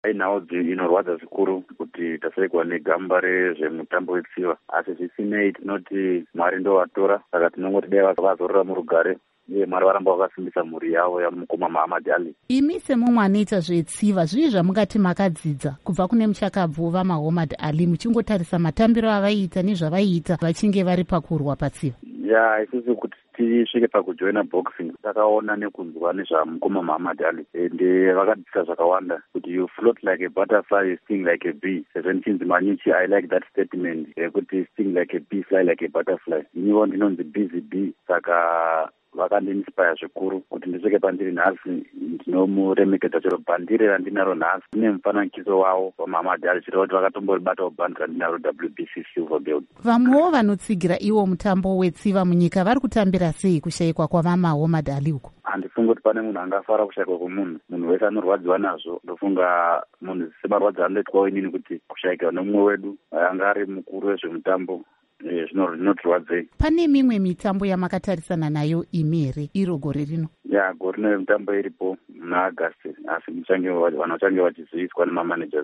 Ainawo inorwadza zvikuru kuti tasaikwa negamba rezvemutambo wetsiva, asi zvisinei tinoti Mwari ndo vatora, saka tinongoti dai vazorora murugare uye Mwari varamba vakasimbisa mhuri yavo yamukoma Muhammad Ali. Imi semumwe anoita zvetsiva, zvii zvamungati makadzidza kubva kune muchakabvu vaMuhammad Ali, muchingotarisa matambiro avaiita nezvavaiita vachinge vari pakurwa patsiva? Isusu kuti tisvike pakujoina boxing takaona nekunzwa nezvamukoma Muhammad Ali, ende vakadzidza zvakawanda kuti you float like a butterfly, you sting like a bee. Seventeenth Manucci, I like that statement yekuti sting like a bee, fly like a butterfly. Iniwo ndinonzi busy bee, saka vakandinspire zvikuru kuti ndisvike pandiri nhasi. Ndinomuremekedza chero bhandire randinaro nhasi ine mufanakiso wavo waMuhammad Ali, chiro kuti vakatomboribatawo bhandi randinaro WBC silver belt. Vamwewo vanotsigira iwo mutambo wetsiva munyika vari kutambira sei kushayikwa kwavaMuhammad Ali uko? Handifungi kuti pane munhu angafara kushayikwa kwemunhu. Munhu wese anorwadziwa nazvo. Ndofunga munhu semarwadzi anoitwawo inini kuti kushayikwa nemumwe wedu anga ari mukuru wezvemutambo zvinotirwadzei. Pane mimwe mitambo yamakatarisana nayo imi here iro gore rino? Gore rino mitambo iripo muna Agasti, asi vanhu vachange vachiziviswa nemamanagers.